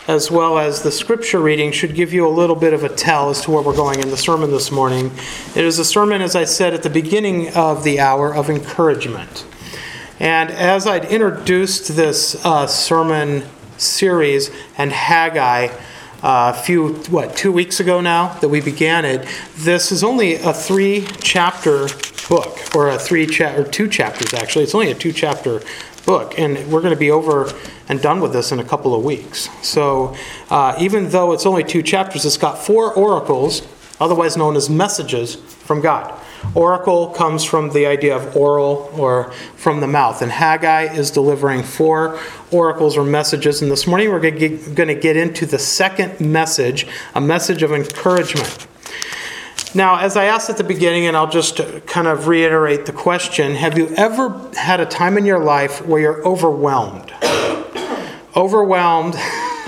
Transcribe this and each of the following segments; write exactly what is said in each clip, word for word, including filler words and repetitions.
as well as the scripture reading should give you a little bit of a tell as to where we're going in the sermon this morning. It is a sermon, as I said at the beginning of the hour, of encouragement. And as I'd introduced this uh, sermon series and Haggai uh, a few, what, two weeks ago now that we began it, this is only a three-chapter book, or a three cha- or two chapters actually. It's only a two-chapter book, and we're going to be over and done with this in a couple of weeks. So uh, even though it's only two chapters, it's got four oracles, otherwise known as messages from God. Oracle comes from the idea of oral, or from the mouth, and Haggai is delivering four oracles or messages. And this morning we're going to get, going to get into the second message, a message of encouragement. Now, as I asked at the beginning, and I'll just kind of reiterate the question, have you ever had a time in your life where you're overwhelmed? Overwhelmed,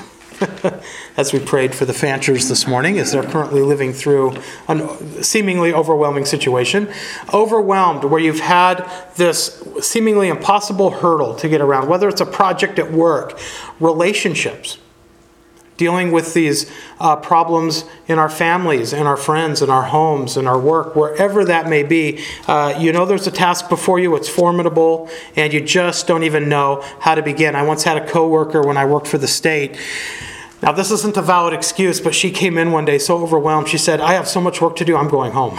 as we prayed for the Fanchers this morning, as they're currently living through a seemingly overwhelming situation. Overwhelmed, where you've had this seemingly impossible hurdle to get around, whether it's a project at work, relationships, dealing with these uh, problems in our families, in our friends, in our homes, in our work, wherever that may be. Uh, you know there's a task before you, it's formidable, and you just don't even know how to begin. I once had a coworker when I worked for the state. Now, this isn't a valid excuse, but she came in one day so overwhelmed. She said, I have so much work to do, I'm going home.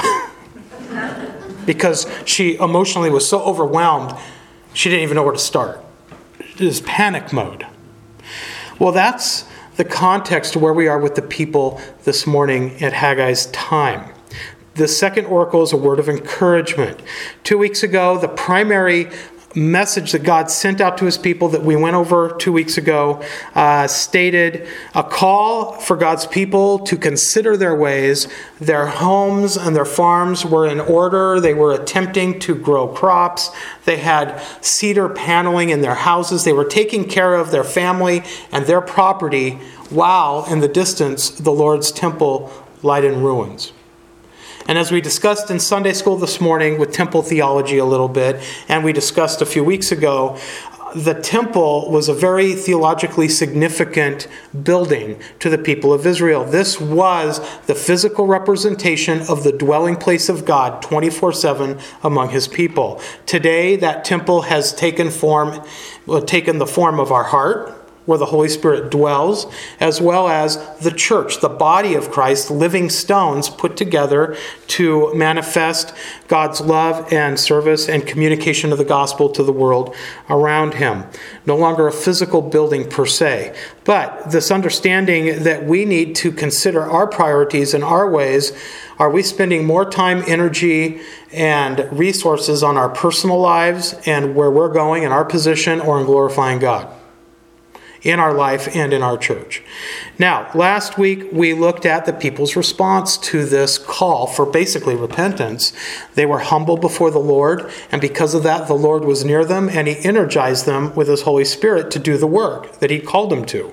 Because she emotionally was so overwhelmed, she didn't even know where to start. It was panic mode. Well, that's the context where we are with the people this morning at Haggai's time. The second oracle is a word of encouragement. Two weeks ago, the primary message that God sent out to his people that we went over two weeks ago uh, stated a call for God's people to consider their ways. Their homes and their farms were in order. They were attempting to grow crops. They had cedar paneling in their houses. They were taking care of their family and their property while in the distance the Lord's temple lied in ruins. And as we discussed in Sunday school this morning with temple theology a little bit, and we discussed a few weeks ago, the temple was a very theologically significant building to the people of Israel. This was the physical representation of the dwelling place of God twenty-four seven among his people. Today, that temple has taken form, well, taken the form of our heart, where the Holy Spirit dwells, as well as the church, the body of Christ, living stones put together to manifest God's love and service and communication of the gospel to the world around him. No longer a physical building per se, but this understanding that we need to consider our priorities and our ways. Are we spending more time, energy, and resources on our personal lives and where we're going in our position, or in glorifying God in our life and in our church? Now, last week we looked at the people's response to this call for basically repentance. They were humble before the Lord, and because of that, the Lord was near them, and he energized them with his Holy Spirit to do the work that he called them to.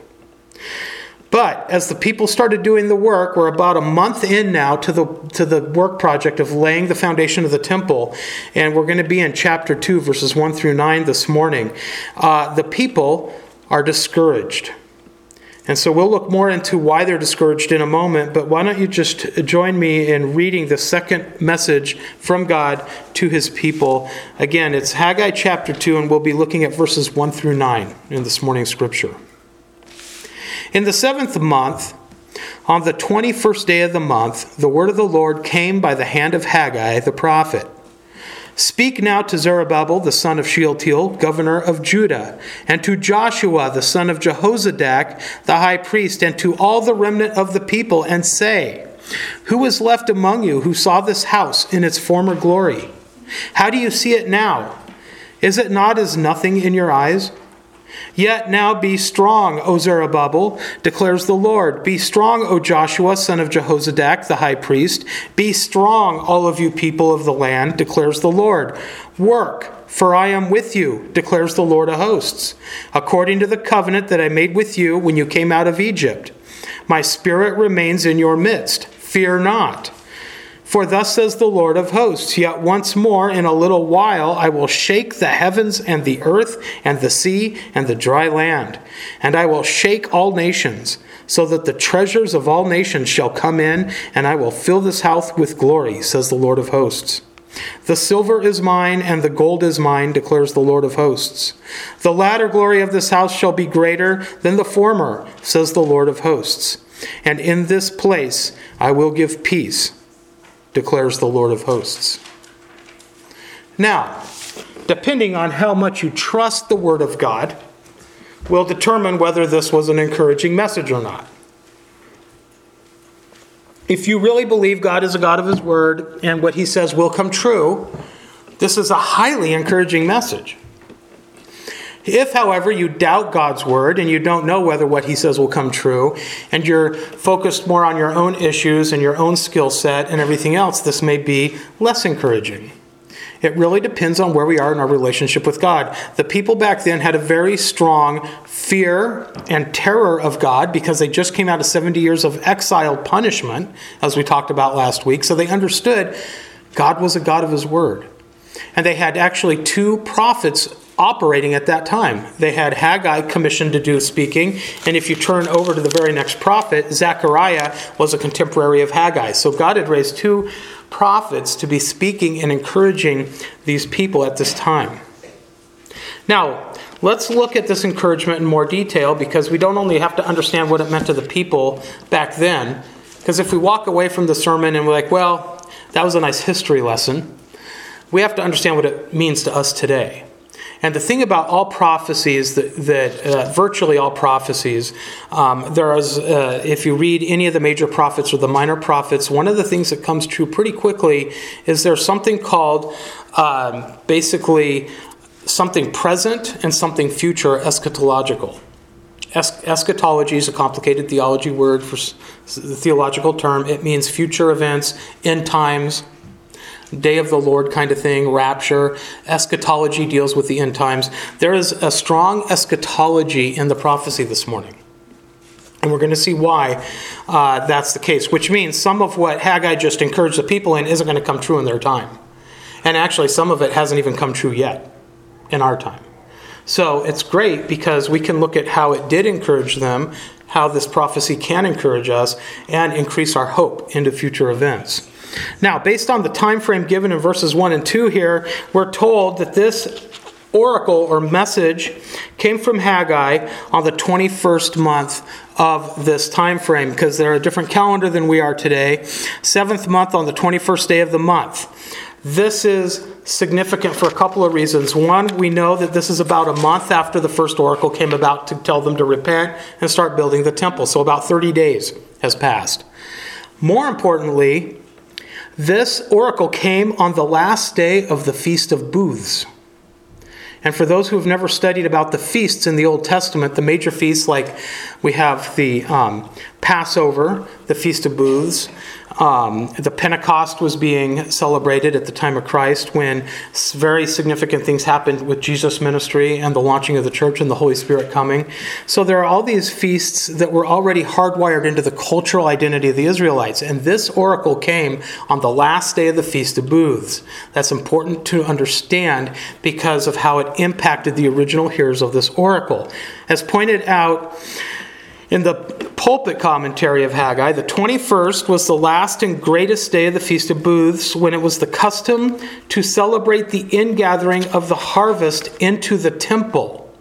But as the people started doing the work, we're about a month in now to the to the work project of laying the foundation of the temple, and we're going to be in chapter two, verses one through nine this morning. Uh, the people are discouraged. And so we'll look more into why they're discouraged in a moment, but why don't you just join me in reading the second message from God to his people. Again, it's Haggai chapter two, and we'll be looking at verses one through nine in this morning's scripture. In the seventh month, on the twenty-first day of the month, the word of the Lord came by the hand of Haggai the prophet. Speak now to Zerubbabel, the son of Shealtiel, governor of Judah, and to Joshua, the son of Jehozadak, the high priest, and to all the remnant of the people, and say, who is left among you who saw this house in its former glory? How do you see it now? Is it not as nothing in your eyes? Yet now be strong, O Zerubbabel, declares the Lord. Be strong, O Joshua, son of Jehozadak, the high priest. Be strong, all of you people of the land, declares the Lord. Work, for I am with you, declares the Lord of hosts, according to the covenant that I made with you when you came out of Egypt. My spirit remains in your midst. Fear not. For thus says the Lord of hosts, yet once more in a little while I will shake the heavens and the earth and the sea and the dry land, and I will shake all nations, so that the treasures of all nations shall come in, and I will fill this house with glory, says the Lord of hosts. The silver is mine, and the gold is mine, declares the Lord of hosts. The latter glory of this house shall be greater than the former, says the Lord of hosts. And in this place I will give peace, declares the Lord of hosts. Now, depending on how much you trust the Word of God, will determine whether this was an encouraging message or not. If you really believe God is a God of His Word and what He says will come true, this is a highly encouraging message. If, however, you doubt God's Word and you don't know whether what He says will come true, and you're focused more on your own issues and your own skill set and everything else, this may be less encouraging. It really depends on where we are in our relationship with God. The people back then had a very strong fear and terror of God because they just came out of seventy years of exile punishment, as we talked about last week. So they understood God was a God of His Word. And they had actually two prophets operating at that time. They had Haggai commissioned to do speaking, and if you turn over to the very next prophet, Zechariah was a contemporary of Haggai. So God had raised two prophets to be speaking and encouraging these people at this time. Now, let's look at this encouragement in more detail, because we don't only have to understand what it meant to the people back then, because if we walk away from the sermon and we're like, well, that was a nice history lesson, we have to understand what it means to us today. And the thing about all prophecies, that, that uh, virtually all prophecies, um, there is, uh, if you read any of the major prophets or the minor prophets, one of the things that comes true pretty quickly is there's something called um, basically something present and something future eschatological. Es- eschatology is a complicated theology word for the theological term. It means future events, end times, day of the Lord kind of thing, rapture. Eschatology deals with the end times. There is a strong eschatology in the prophecy this morning. And we're going to see why uh, that's the case, which means some of what Haggai just encouraged the people in isn't going to come true in their time. And actually, some of it hasn't even come true yet in our time. So it's great because we can look at how it did encourage them, how this prophecy can encourage us, and increase our hope into future events. Now, based on the time frame given in verses one and two here, we're told that this oracle or message came from Haggai on the twenty-first month of this time frame, because they're a different calendar than we are today. Seventh month on the twenty-first day of the month. This is significant for a couple of reasons. One, we know that this is about a month after the first oracle came about to tell them to repent and start building the temple. So about thirty days has passed. More importantly, this oracle came on the last day of the Feast of Booths. And for those who have never studied about the feasts in the Old Testament, the major feasts, like we have the um, Passover, the Feast of Booths, um, the Pentecost was being celebrated at the time of Christ, when very significant things happened with Jesus' ministry and the launching of the church and the Holy Spirit coming. So there are all these feasts that were already hardwired into the cultural identity of the Israelites. And this oracle came on the last day of the Feast of Booths. That's important to understand because of how it impacted the original hearers of this oracle. As pointed out in the pulpit commentary of Haggai, the twenty-first was the last and greatest day of the Feast of Booths, when it was the custom to celebrate the ingathering of the harvest into the temple.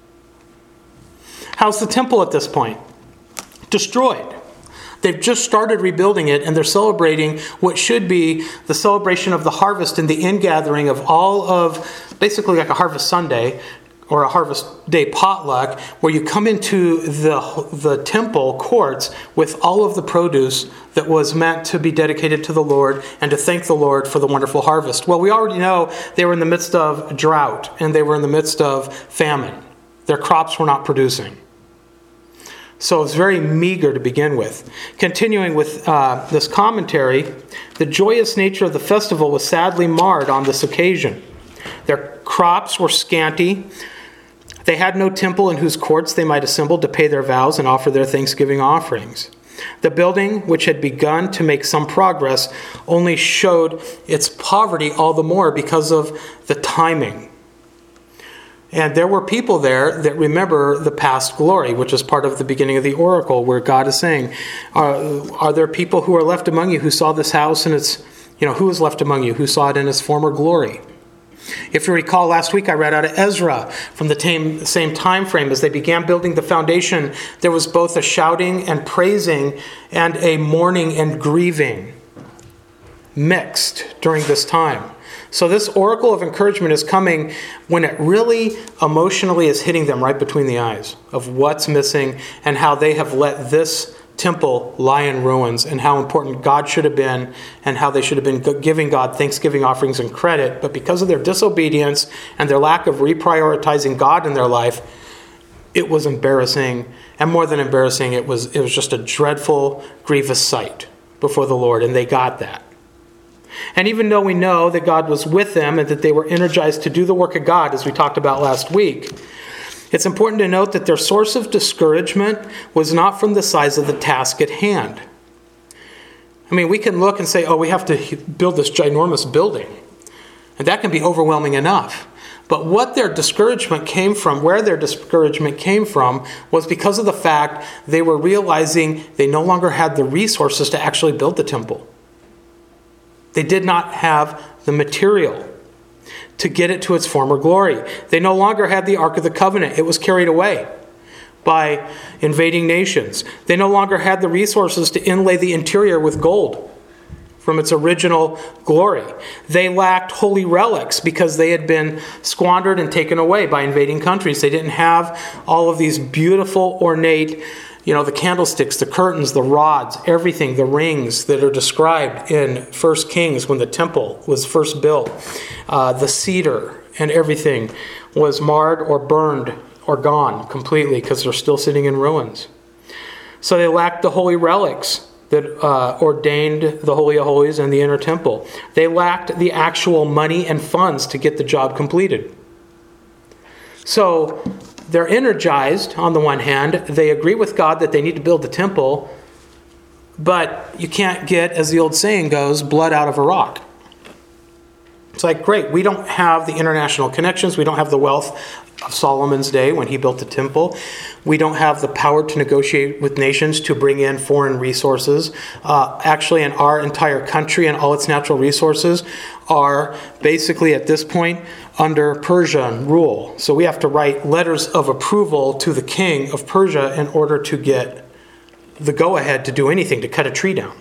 How's the temple at this point? Destroyed. They've just started rebuilding it, and they're celebrating what should be the celebration of the harvest and the ingathering of all of, basically like a Harvest Sunday, or a Harvest Day potluck, where you come into the the temple courts with all of the produce that was meant to be dedicated to the Lord and to thank the Lord for the wonderful harvest. Well, we already know they were in the midst of drought and they were in the midst of famine. Their crops were not producing. So it's very meager to begin with. Continuing with uh, this commentary, the joyous nature of the festival was sadly marred on this occasion. Their crops were scanty. They had no temple in whose courts they might assemble to pay their vows and offer their thanksgiving offerings. The building, which had begun to make some progress, only showed its poverty all the more because of the timing. And there were people there that remember the past glory, which is part of the beginning of the oracle, where God is saying, are, are there people who are left among you who saw this house and its, you know, who is left among you who saw it in its former glory? If you recall, last week I read out of Ezra from the same, same time frame. As they began building the foundation, there was both a shouting and praising and a mourning and grieving mixed during this time. So this oracle of encouragement is coming when it really emotionally is hitting them right between the eyes of what's missing and how they have let this temple lie in ruins, and how important God should have been, and how they should have been giving God thanksgiving offerings and credit. But because of their disobedience and their lack of reprioritizing God in their life, it was embarrassing. And more than embarrassing, it was it was just a dreadful, grievous sight before the Lord, and they got that. And even though we know that God was with them and that they were energized to do the work of God, as we talked about last week, it's important to note that their source of discouragement was not from the size of the task at hand. I mean, we can look and say, oh, we have to build this ginormous building. And that can be overwhelming enough. But what their discouragement came from, where their discouragement came from, was because of the fact they were realizing they no longer had the resources to actually build the temple. They did not have the material to get it to its former glory. They no longer had the Ark of the Covenant. It was carried away by invading nations. They no longer had the resources to inlay the interior with gold from its original glory. They lacked holy relics because they had been squandered and taken away by invading countries. They didn't have all of these beautiful, ornate, you know, the candlesticks, the curtains, the rods, everything, the rings that are described in First Kings when the temple was first built. Uh, the cedar and everything was marred or burned or gone completely because they're still sitting in ruins. So they lacked the holy relics that uh, ordained the Holy of Holies and the inner temple. They lacked the actual money and funds to get the job completed. So they're energized on the one hand. They agree with God that they need to build the temple, but you can't get, as the old saying goes, blood out of a rock. It's like, great, we don't have the international connections. We don't have the wealth of Solomon's day when he built the temple. We don't have the power to negotiate with nations to bring in foreign resources. Uh, actually, in our entire country and all its natural resources are basically at this point under Persian rule. So we have to write letters of approval to the king of Persia in order to get the go-ahead to do anything, to cut a tree down.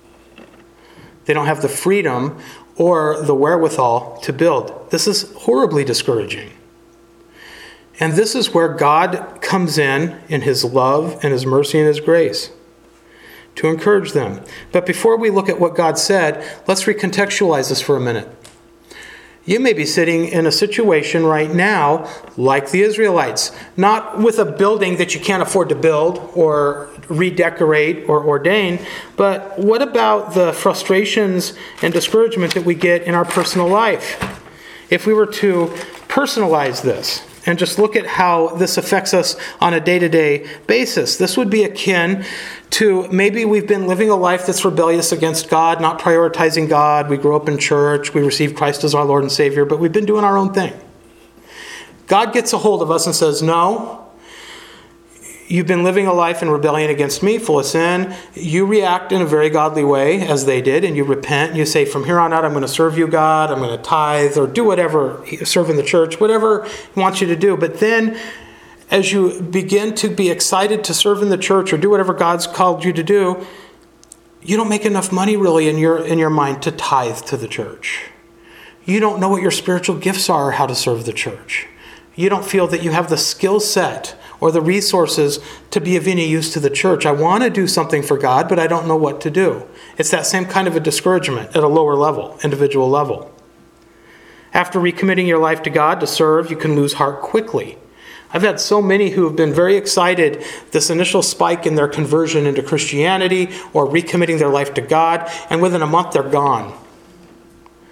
They don't have the freedom or the wherewithal to build. This is horribly discouraging. And this is where God comes in in his love and his mercy and his grace to encourage them. But before we look at what God said, let's recontextualize this for a minute. You may be sitting in a situation right now like the Israelites, not with a building that you can't afford to build or redecorate or ordain, but what about the frustrations and discouragement that we get in our personal life? If we were to personalize this and just look at how this affects us on a day-to-day basis, this would be akin to maybe we've been living a life that's rebellious against God, not prioritizing God. We grew up in church. We received Christ as our Lord and Savior, but we've been doing our own thing. God gets a hold of us and says, no, you've been living a life in rebellion against me, full of sin. You react in a very godly way, as they did, and you repent. And you say, from here on out, I'm going to serve you, God. I'm going to tithe or do whatever, serve in the church, whatever he wants you to do. But then as you begin to be excited to serve in the church or do whatever God's called you to do, you don't make enough money really in your in your mind to tithe to the church. You don't know what your spiritual gifts are or how to serve the church. You don't feel that you have the skill set or the resources to be of any use to the church. I want to do something for God, but I don't know what to do. It's that same kind of a discouragement at a lower level, individual level. After recommitting your life to God to serve, you can lose heart quickly. I've had so many who have been very excited, this initial spike in their conversion into Christianity or recommitting their life to God, and within a month they're gone.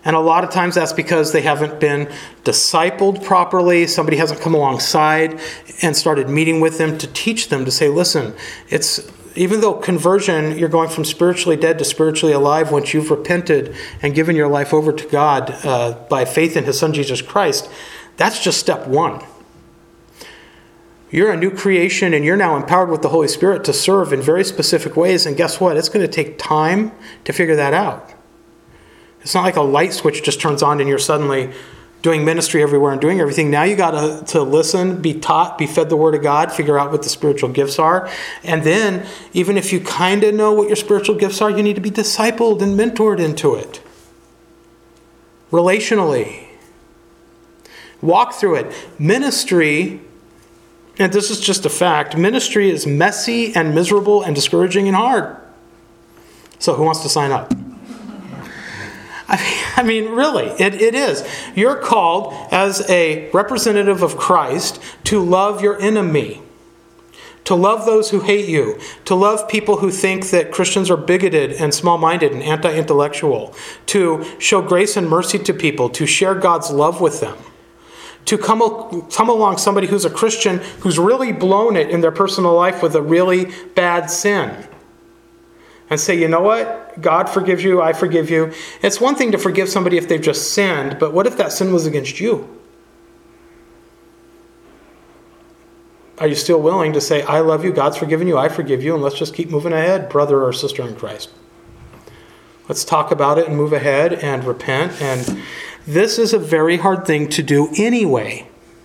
And a lot of times that's because they haven't been discipled properly. Somebody hasn't come alongside and started meeting with them to teach them, to say, listen, it's even though conversion, you're going from spiritually dead to spiritually alive once you've repented and given your life over to God uh, by faith in his son, Jesus Christ, that's just step one. You're a new creation and you're now empowered with the Holy Spirit to serve in very specific ways. And guess what? It's going to take time to figure that out. It's not like a light switch just turns on and you're suddenly doing ministry everywhere and doing everything. Now you got to, to listen, be taught, be fed the Word of God, figure out what the spiritual gifts are. And then, even if you kind of know what your spiritual gifts are, you need to be discipled and mentored into it. Relationally. Walk through it. Ministry, and this is just a fact, ministry is messy and miserable and discouraging and hard. So who wants to sign up? I mean, I mean, really, it, it is. You're called as a representative of Christ to love your enemy, to love those who hate you, to love people who think that Christians are bigoted and small-minded and anti-intellectual, to show grace and mercy to people, to share God's love with them, to come, come along somebody who's a Christian who's really blown it in their personal life with a really bad sin. And say, you know what? God forgives you, I forgive you. It's one thing to forgive somebody if they've just sinned, but what if that sin was against you? Are you still willing to say, I love you, God's forgiven you, I forgive you, and let's just keep moving ahead, brother or sister in Christ? Let's talk about it and move ahead and repent. And this is a very hard thing to do anyway.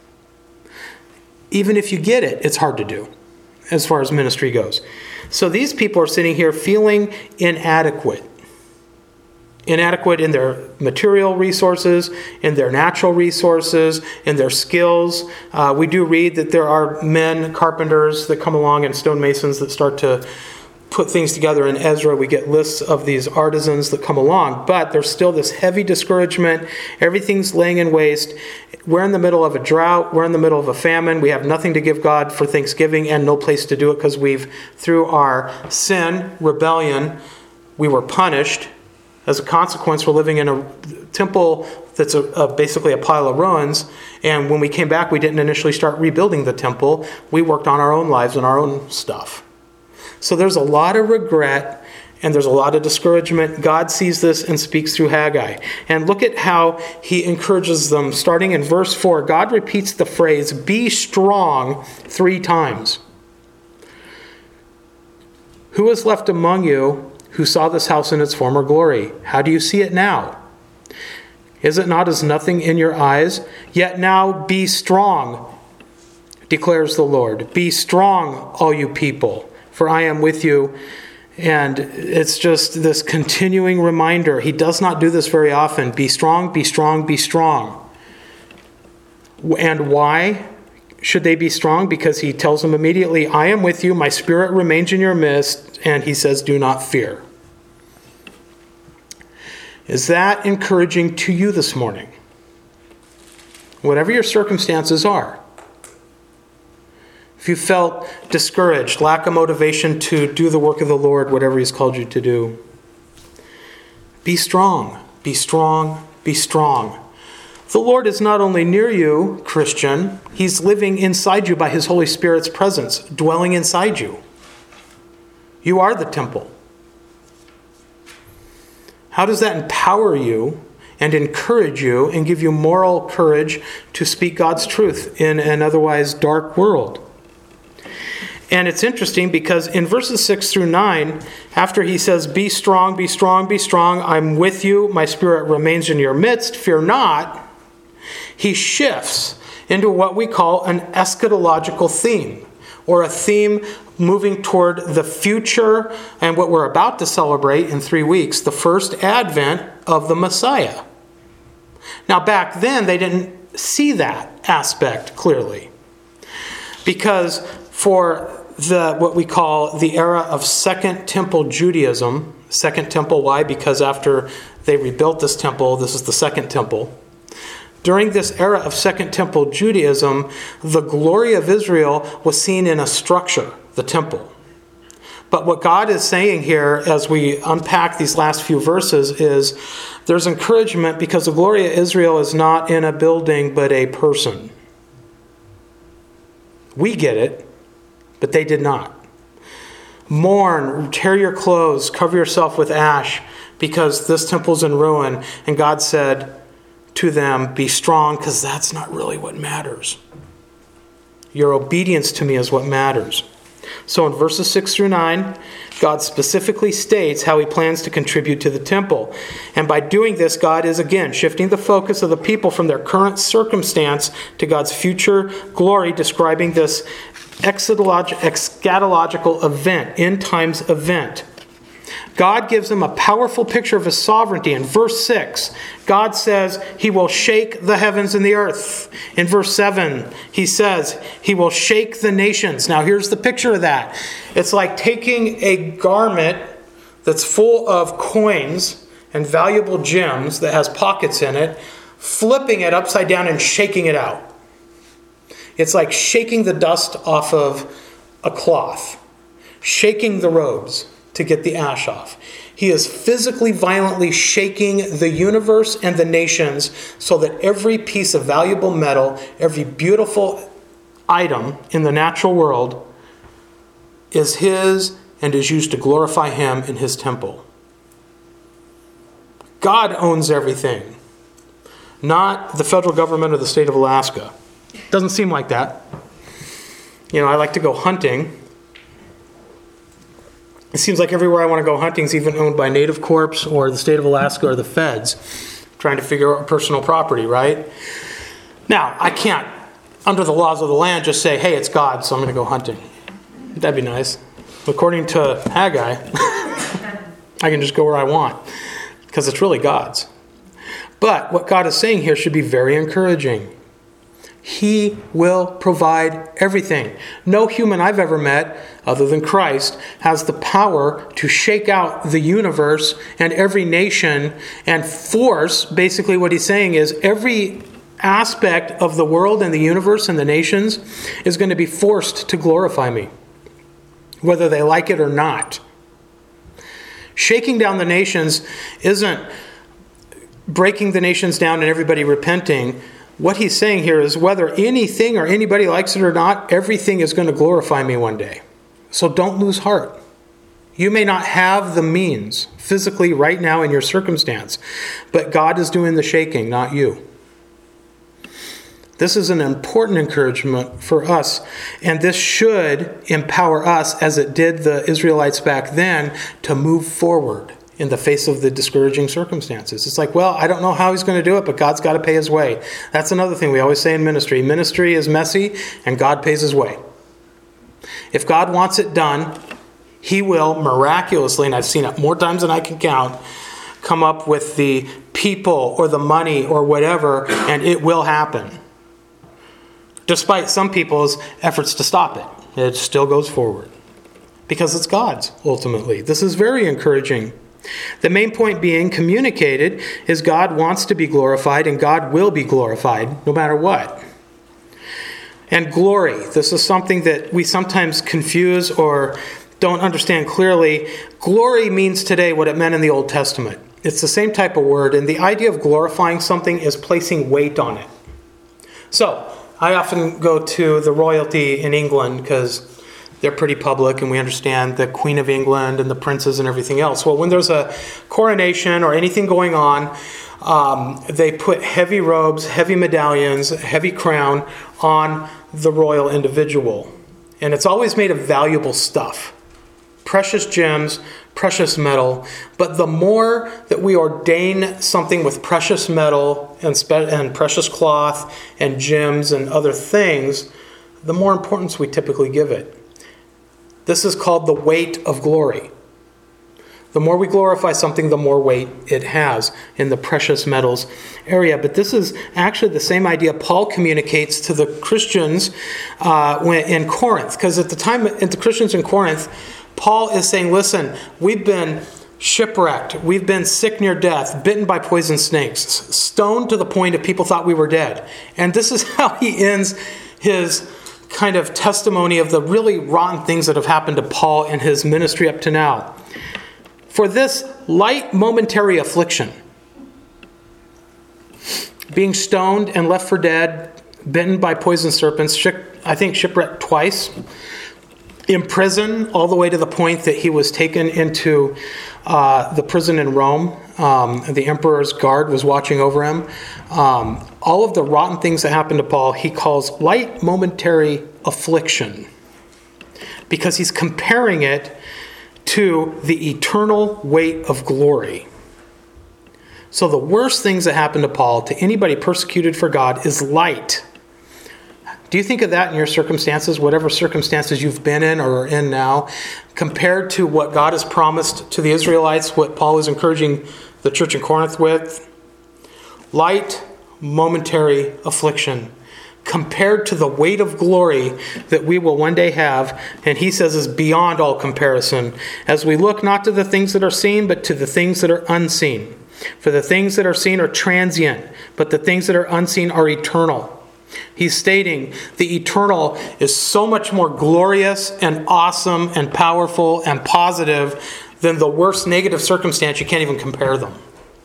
Even if you get it, it's hard to do as far as ministry goes. So these people are sitting here feeling inadequate. Inadequate in their material resources, in their natural resources, in their skills. Uh, we do read that there are men, carpenters that come along and stonemasons that start to put things together. In Ezra, we get lists of these artisans that come along. But there's still this heavy discouragement. Everything's laying in waste. We're in the middle of a drought. We're in the middle of a famine. We have nothing to give God for Thanksgiving and no place to do it because we've, through our sin, rebellion, we were punished. As a consequence, we're living in a temple that's a, a, basically a pile of ruins. And when we came back, we didn't initially start rebuilding the temple. We worked on our own lives and our own stuff. So there's a lot of regret and there's a lot of discouragement. God sees this and speaks through Haggai. And look at how he encourages them. Starting in verse four, God repeats the phrase, be strong, three times. Who is left among you who saw this house in its former glory? How do you see it now? Is it not as nothing in your eyes? Yet now be strong, declares the Lord. Be strong, all you people, for I am with you. And it's just this continuing reminder. He does not do this very often. Be strong, be strong, be strong. And why should they be strong? Because he tells them immediately, I am with you, my spirit remains in your midst, and he says, do not fear. Is that encouraging to you this morning? Whatever your circumstances are. If you felt discouraged, lack of motivation to do the work of the Lord, whatever he's called you to do, be strong, be strong, be strong. The Lord is not only near you, Christian, he's living inside you by his Holy Spirit's presence, dwelling inside you. You are the temple. How does that empower you and encourage you and give you moral courage to speak God's truth in an otherwise dark world? And it's interesting because in verses six through nine, after he says, be strong, be strong, be strong, I'm with you, my spirit remains in your midst, fear not, he shifts into what we call an eschatological theme, or a theme moving toward the future and what we're about to celebrate in three weeks, the first advent of the Messiah. Now back then, they didn't see that aspect clearly, because for the what we call the era of Second Temple Judaism, Second Temple, why? Because after they rebuilt this temple, this is the Second Temple. During this era of Second Temple Judaism, the glory of Israel was seen in a structure, the temple. But what God is saying here as we unpack these last few verses is there's encouragement because the glory of Israel is not in a building but a person. We get it, but they did not. Mourn, tear your clothes, cover yourself with ash, because this temple's in ruin. And God said to them, be strong, because that's not really what matters. Your obedience to me is what matters. So in verses six through nine, God specifically states how he plans to contribute to the temple. And by doing this, God is again shifting the focus of the people from their current circumstance to God's future glory, describing this eschatological event, end times event. God gives them a powerful picture of his sovereignty. In verse six, God says he will shake the heavens and the earth. In verse seven, he says he will shake the nations. Now here's the picture of that. It's like taking a garment that's full of coins and valuable gems that has pockets in it, flipping it upside down and shaking it out. It's like shaking the dust off of a cloth, shaking the robes to get the ash off. He is physically, violently shaking the universe and the nations so that every piece of valuable metal, every beautiful item in the natural world is his and is used to glorify him in his temple. God owns everything, not the federal government or the state of Alaska. Doesn't seem like that. You know, I like to go hunting. It seems like everywhere I want to go hunting is even owned by Native Corps or the state of Alaska or the feds, trying to figure out personal property, right? Now, I can't, under the laws of the land, just say, hey, it's God, so I'm going to go hunting. That'd be nice. According to Haggai, I can just go where I want because it's really God's. But what God is saying here should be very encouraging. He will provide everything. No human I've ever met, other than Christ, has the power to shake out the universe and every nation and force. Basically what he's saying is every aspect of the world and the universe and the nations is going to be forced to glorify me, whether they like it or not. Shaking down the nations isn't breaking the nations down and everybody repenting. What he's saying here is whether anything or anybody likes it or not, everything is going to glorify me one day. So don't lose heart. You may not have the means physically right now in your circumstance, but God is doing the shaking, not you. This is an important encouragement for us, and this should empower us, as it did the Israelites back then, to move forward in the face of the discouraging circumstances. It's like, well, I don't know how he's going to do it, but God's got to pay his way. That's another thing we always say in ministry. Ministry is messy, and God pays his way. If God wants it done, he will miraculously, and I've seen it more times than I can count, come up with the people or the money or whatever, and it will happen. Despite some people's efforts to stop it, it still goes forward. Because it's God's, ultimately. This is very encouraging. The main point being communicated is God wants to be glorified and God will be glorified no matter what. And glory, this is something that we sometimes confuse or don't understand clearly. Glory means today what it meant in the Old Testament. It's the same type of word, and the idea of glorifying something is placing weight on it. So, I often go to the royalty in England because they're pretty public, and we understand the Queen of England and the princes and everything else. Well, when there's a coronation or anything going on, um, they put heavy robes, heavy medallions, heavy crown on the royal individual. And it's always made of valuable stuff. Precious gems, precious metal. But the more that we ordain something with precious metal and, spe- and precious cloth and gems and other things, the more importance we typically give it. This is called the weight of glory. The more we glorify something, the more weight it has in the precious metals area. But this is actually the same idea Paul communicates to the Christians uh, when, in Corinth. Because at the time, at the Christians in Corinth, Paul is saying, listen, we've been shipwrecked. We've been sick near death, bitten by poison snakes, stoned to the point of people thought we were dead. And this is how he ends his kind of testimony of the really rotten things that have happened to Paul in his ministry up to now. For this light momentary affliction, being stoned and left for dead, bitten by poison serpents, I think shipwrecked twice, in prison all the way to the point that he was taken into uh, the prison in Rome. Um, the emperor's guard was watching over him. Um, all of the rotten things that happened to Paul, he calls light momentary affliction, because he's comparing it to the eternal weight of glory. So the worst things that happen to Paul, to anybody persecuted for God, is light. Do you think of that in your circumstances, whatever circumstances you've been in or are in now, compared to what God has promised to the Israelites, what Paul is encouraging the church in Corinth with? Light, momentary affliction, compared to the weight of glory that we will one day have, and he says is beyond all comparison, as we look not to the things that are seen, but to the things that are unseen. For the things that are seen are transient, but the things that are unseen are eternal. He's stating the eternal is so much more glorious and awesome and powerful and positive than the worst negative circumstance. You can't even compare them.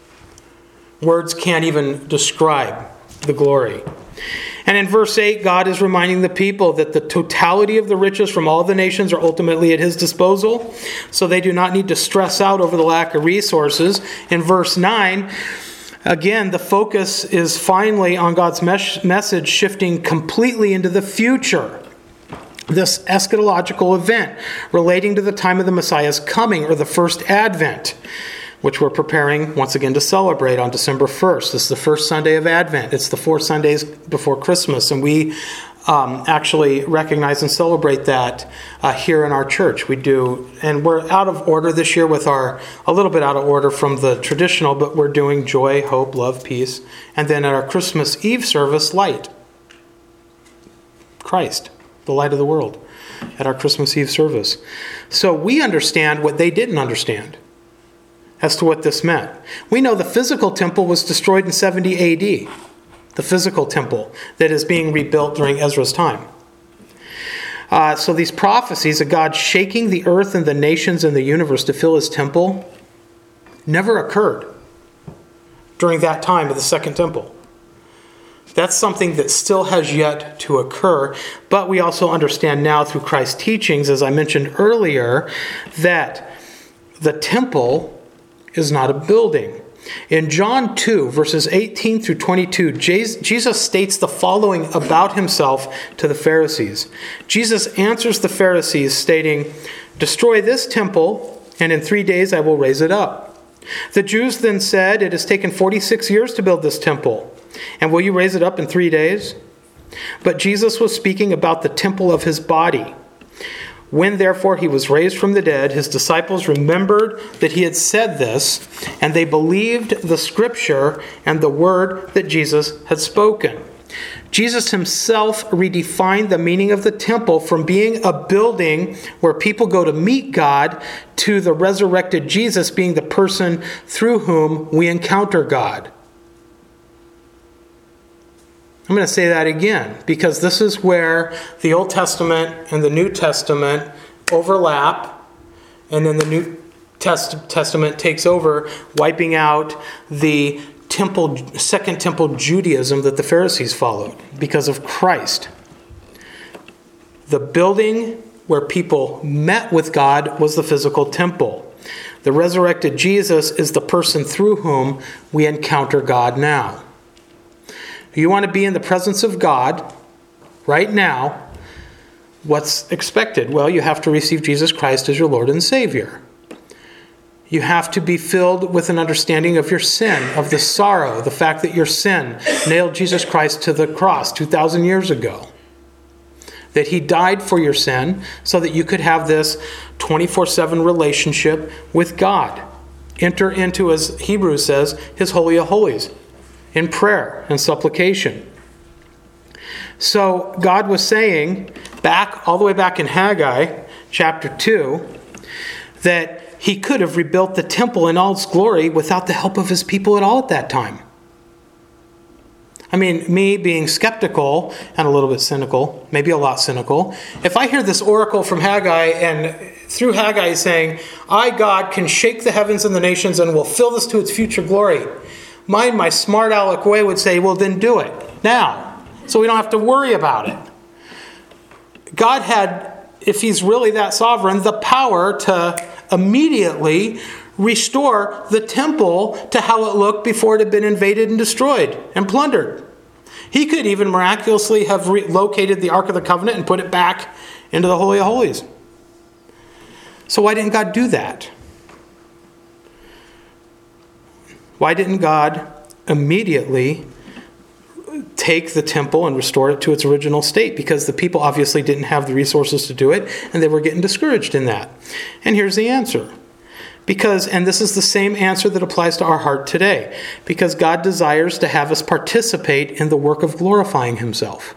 Words can't even describe the glory. And in verse eight, God is reminding the people that the totality of the riches from all the nations are ultimately at his disposal, so they do not need to stress out over the lack of resources. In verse nine, again, the focus is finally on God's mes- message shifting completely into the future. This eschatological event relating to the time of the Messiah's coming, or the first advent, which we're preparing once again to celebrate on December first. This is the first Sunday of Advent. It's the four Sundays before Christmas, and we um, actually recognize and celebrate that uh, here in our church. We do, and we're out of order this year with our, a little bit out of order from the traditional, but we're doing joy, hope, love, peace, and then at our Christmas Eve service, light. Christ, the light of the world, at our Christmas Eve service. So we understand what they didn't understand as to what this meant. We know the physical temple was destroyed in seventy A D. The physical temple that is being rebuilt during Ezra's time. Uh, so these prophecies of God shaking the earth and the nations and the universe to fill his temple never occurred during that time of the second temple. That's something that still has yet to occur. But we also understand now through Christ's teachings, as I mentioned earlier, that the temple is not a building. In John two, verses eighteen through twenty-two, Jesus states the following about himself to the Pharisees. Jesus answers the Pharisees stating, "Destroy this temple, and in three days I will raise it up." The Jews then said, "It has taken forty-six years to build this temple, and will you raise it up in three days?" But Jesus was speaking about the temple of his body. When therefore he was raised from the dead, his disciples remembered that he had said this, and they believed the scripture and the word that Jesus had spoken. Jesus himself redefined the meaning of the temple from being a building where people go to meet God to the resurrected Jesus being the person through whom we encounter God. I'm going to say that again, because this is where the Old Testament and the New Testament overlap, and then the New Test- Testament takes over, wiping out the temple, Second Temple Judaism that the Pharisees followed because of Christ. The building where people met with God was the physical temple. The resurrected Jesus is the person through whom we encounter God now. You want to be in the presence of God right now, what's expected? Well, you have to receive Jesus Christ as your Lord and Savior. You have to be filled with an understanding of your sin, of the sorrow, the fact that your sin nailed Jesus Christ to the cross two thousand years ago. That he died for your sin so that you could have this twenty-four seven relationship with God. Enter into, as Hebrews says, his holy of holies, in prayer and supplication. So God was saying, back all the way back in Haggai chapter two, that he could have rebuilt the temple in all its glory without the help of his people at all at that time. I mean, me being skeptical and a little bit cynical, maybe a lot cynical, if I hear this oracle from Haggai and through Haggai saying, I, God, can shake the heavens and the nations and will fill this to its future glory, mine, my smart aleck way would say, well, then do it now, so we don't have to worry about it. God had, if he's really that sovereign, the power to immediately restore the temple to how it looked before it had been invaded and destroyed and plundered. He could even miraculously have relocated the Ark of the Covenant and put it back into the Holy of Holies. So why didn't God do that? Why didn't God immediately take the temple and restore it to its original state? Because the people obviously didn't have the resources to do it, and they were getting discouraged in that. And here's the answer. Because, and this is the same answer that applies to our heart today, because God desires to have us participate in the work of glorifying himself.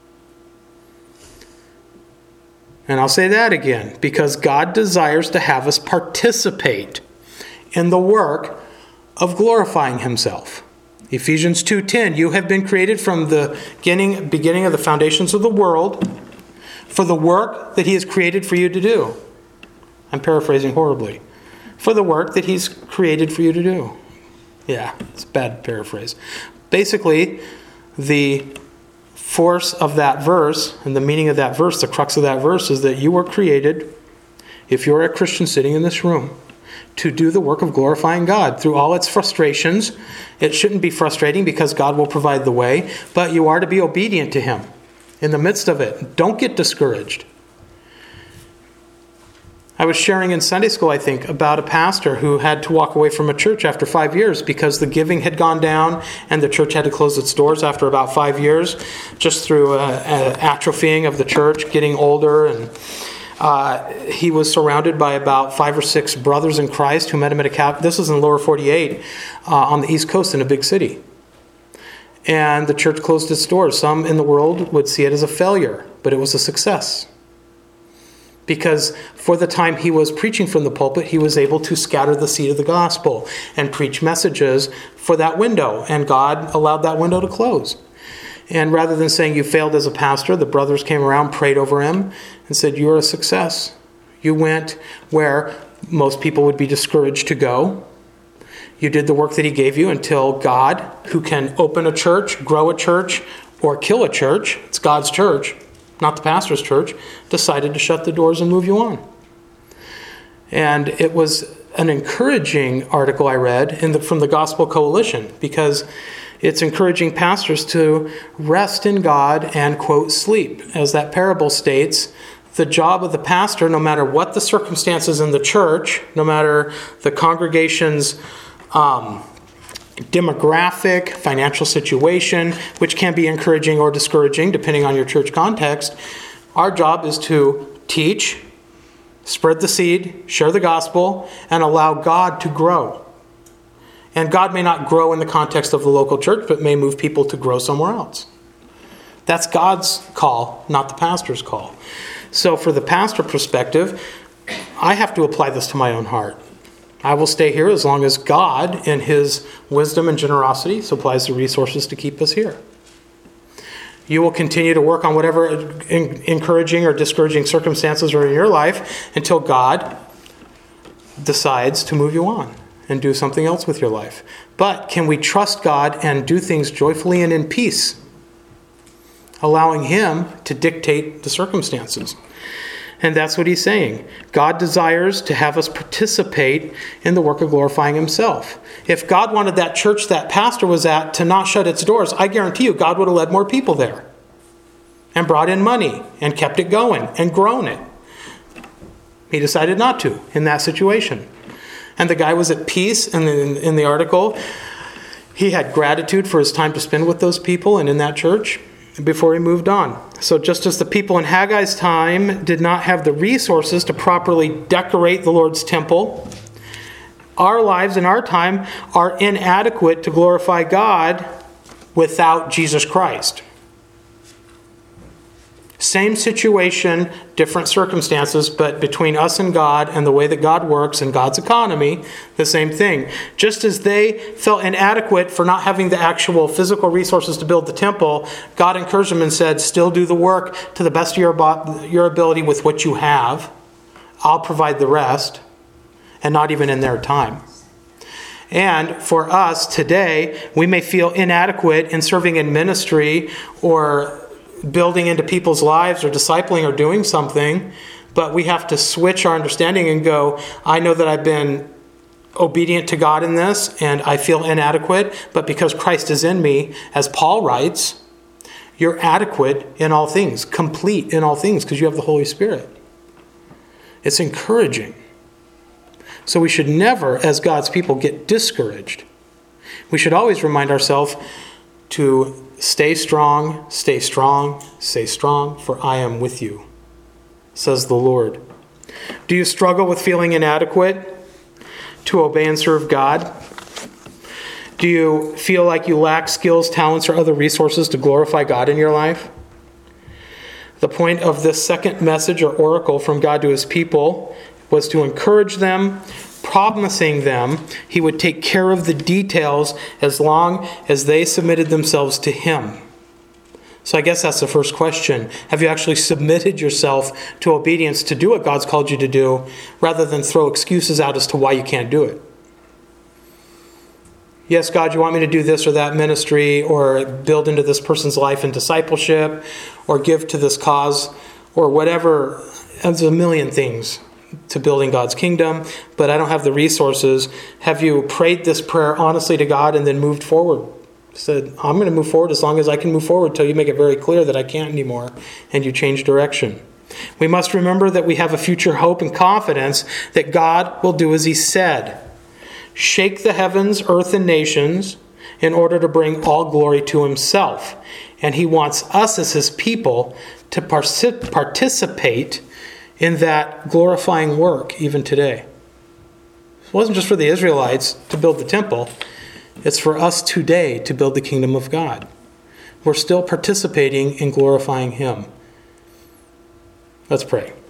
And I'll say that again, because God desires to have us participate in the work of glorifying himself. Ephesians two ten, you have been created from the beginning, beginning of the foundations of the world for the work that he has created for you to do. I'm paraphrasing horribly. For the work that he's created for you to do. Yeah, it's a bad paraphrase. Basically, the force of that verse and the meaning of that verse, the crux of that verse, is that you were created, if you're a Christian sitting in this room, to do the work of glorifying God through all its frustrations. It shouldn't be frustrating because God will provide the way, but you are to be obedient to him in the midst of it. Don't get discouraged. I was sharing in Sunday school, I think, about a pastor who had to walk away from a church after five years because the giving had gone down and the church had to close its doors after about five years, just through a, a atrophying of the church, getting older. And uh, he was surrounded by about five or six brothers in Christ who met him at a cap. This was in the lower forty-eight uh, on the East Coast in a big city. And the church closed its doors. Some in the world would see it as a failure, but it was a success. Because for the time he was preaching from the pulpit, he was able to scatter the seed of the gospel and preach messages for that window. And God allowed that window to close. And rather than saying you failed as a pastor, the brothers came around, prayed over him, and said, you're a success. You went where most people would be discouraged to go. You did the work that he gave you until God, who can open a church, grow a church, or kill a church, it's God's church, not the pastor's church, decided to shut the doors and move you on. And it was an encouraging article I read in the, from the Gospel Coalition, because it's encouraging pastors to rest in God and, quote, sleep. As that parable states, the job of the pastor, no matter what the circumstances in the church, no matter the congregation's um, demographic, financial situation, which can be encouraging or discouraging depending on your church context, our job is to teach, spread the seed, share the gospel, and allow God to grow. And God may not grow in the context of the local church, but may move people to grow somewhere else. That's God's call, not the pastor's call. So for the pastor perspective, I have to apply this to my own heart. I will stay here as long as God, in his wisdom and generosity, supplies the resources to keep us here. You will continue to work on whatever encouraging or discouraging circumstances are in your life until God decides to move you on and do something else with your life. But can we trust God and do things joyfully and in peace, allowing him to dictate the circumstances? And that's what he's saying. God desires to have us participate in the work of glorifying himself. If God wanted that church that pastor was at to not shut its doors, I guarantee you God would have led more people there and brought in money and kept it going and grown it. He decided not to in that situation. And the guy was at peace. And in, in the article, he had gratitude for his time to spend with those people and in that church before he moved on. So just as the people in Haggai's time did not have the resources to properly decorate the Lord's temple, our lives in our time are inadequate to glorify God without Jesus Christ. Same situation, different circumstances, but between us and God and the way that God works and God's economy, the same thing. Just as they felt inadequate for not having the actual physical resources to build the temple, God encouraged them and said, still do the work to the best of your, your ability with what you have. I'll provide the rest, and not even in their time. And for us today, we may feel inadequate in serving in ministry or building into people's lives or discipling or doing something, but we have to switch our understanding and go, I know that I've been obedient to God in this and I feel inadequate, but because Christ is in me, as Paul writes, you're adequate in all things, complete in all things because you have the Holy Spirit. It's encouraging. So we should never, as God's people, get discouraged. We should always remind ourselves to stay strong, stay strong, stay strong, for I am with you, says the Lord. Do you struggle with feeling inadequate to obey and serve God? Do you feel like you lack skills, talents, or other resources to glorify God in your life? The point of this second message or oracle from God to his people was to encourage them, promising them he would take care of the details as long as they submitted themselves to him. So I guess that's the first question. Have you actually submitted yourself to obedience to do what God's called you to do, rather than throw excuses out as to why you can't do it? Yes, God, you want me to do this or that ministry, or build into this person's life in discipleship, or give to this cause, or whatever. There's a million things to building God's kingdom, but I don't have the resources. Have you prayed this prayer honestly to God and then moved forward? Said, I'm going to move forward as long as I can move forward till you make it very clear that I can't anymore, and you change direction. We must remember that we have a future hope and confidence that God will do as he said. Shake the heavens, earth, and nations in order to bring all glory to himself. And he wants us as his people to participate in that glorifying work even today. It wasn't just for the Israelites to build the temple. It's for us today to build the kingdom of God. We're still participating in glorifying him. Let's pray.